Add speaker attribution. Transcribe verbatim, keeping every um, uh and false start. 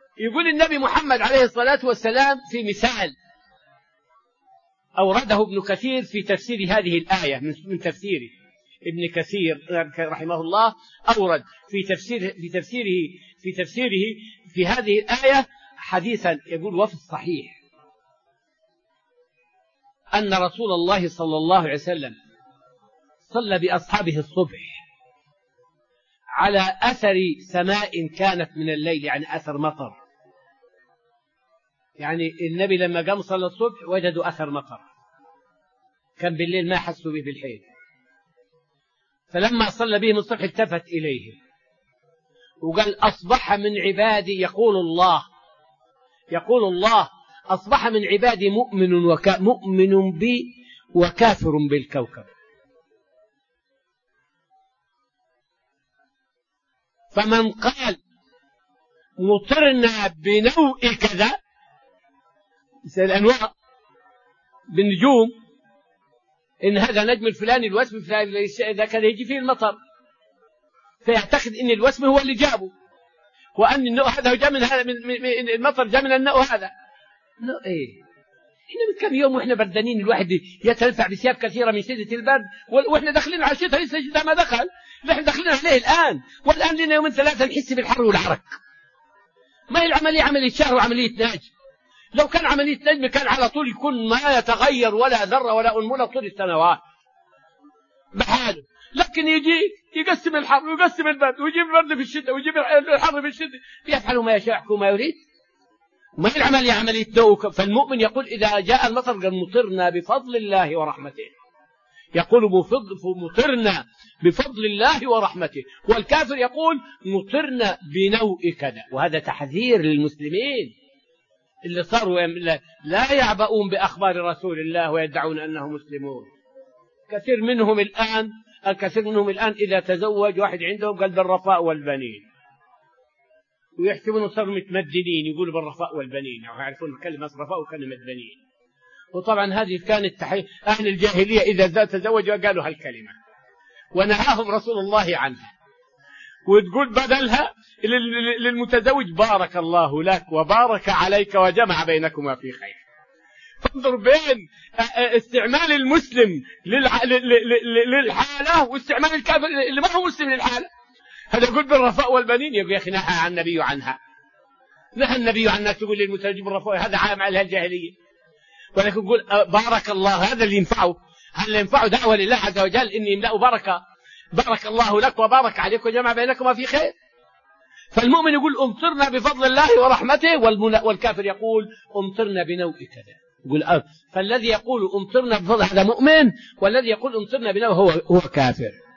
Speaker 1: يقول النبي محمد عليه الصلاة والسلام في مثال أورده ابن كثير في تفسير هذه الآية من تفسيره. ابن كثير رحمه الله أورد في تفسير في تفسيره في تفسيره في هذه الآية حديثا يقول: وفي الصحيح أن رسول الله صلى الله عليه وسلم صلى بأصحابه الصبح على أثر سماء كانت من الليل، يعني أثر مطر. يعني النبي لما قام صلى الصبح وجدوا أثر مطر، كان بالليل ما حسوا به بالحيل. فلما صلى بهم الصبح التفت إليهم وقال: أصبح من عبادي، يقول الله يقول الله أصبح من عبادي مؤمن وكا مؤمن بي وكافر بالكوكب. فمن قال مطرنا بنوء كذا، الأنواع بالنجوم، إن هذا نجم الفلاني الوسم الفلاني إذا كان يجي فيه المطر، فيعتقد إن الوسم هو اللي جابه، وأن النوء هذا جاء من هذا، من المطر جاء من النوء هذا. نو إيه، إحنا من كم يوم وإحنا بردانين، الواحد يتلفع بثياب كثيرة من شدة البرد، وإحنا داخلين على الشتاء لسه الشتاء ما دخل، نحن داخلين عليه الآن، والآن لنا يومين ثلاثة نحس بالحر والعرق. ما هي العملية عملية شهر وعملية نجم؟ لو كان عملية نجم كان على طول يكون ما يتغير ولا ذرة ولا أنملة طول السنوات بحاله، لكن يجي يقسم الحر ويقسم البرد ويجيب البرد في الشتاء ويجيب الحر في الشتاء، يفعل ما يشاء وما يريد. ما هي العملية عملية نوء؟ فالمؤمن يقول: إذا جاء المطر قال: مطرنا بفضل الله ورحمته، يقول: مطرنا بفضل الله ورحمته. والكافر يقول: مطرنا بنوء كذا. وهذا تحذير للمسلمين اللي صاروا لا يعبؤون بأخبار رسول الله ويدعون أنهم مسلمون. كثير منهم الآن الكثير منهم الآن إذا تزوج واحد عندهم قال: بالرفاء والبنين، ويحسبون صاروا متمدنين يقولوا بالرفاء والبنين، أو يعرفون كلمة رفاء وكلمة بنين. وطبعا هذه كانت تحي... أهل الجاهلية إذا تزوجوا قالوا هالكلمة ونهاهم رسول الله عنها. وتقول بدلها للمتزوج: بارك الله لك وبارك عليك وجمع بينكما في خير. فانظر بين استعمال المسلم للحالة واستعمال الكافر اللي ما هو مسلم للحالة. هذا يقول بالرفاء والبنين، يقول: يا أخي نهى عن النبي عنها، نهى النبي عنها تقول للمتزوج بالرفاء، هذا عام عليها الجاهلية. ولكن يقول بارك الله، هذا اللي ينفعه، هذا اللي ينفعه دعوة لله عز وجل إن يملأ بركة، بارك الله لك وبارك عليك وجمع بينكما في خير. فالمؤمن يقول: امطرنا بفضل الله ورحمته، والكافر يقول: امطرنا بنوء كذا. يقول أه. فالذي يقول امطرنا بفضل هذا مؤمن، والذي يقول امطرنا بنوء هو هو كافر.